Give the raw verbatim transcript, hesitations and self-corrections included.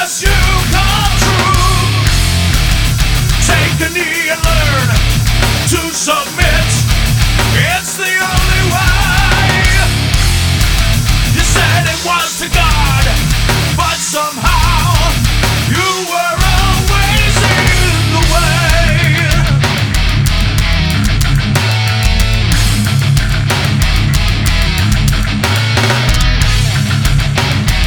as you come true. Take a knee and learn to submit. It's the only way. You said it was to God, but somehow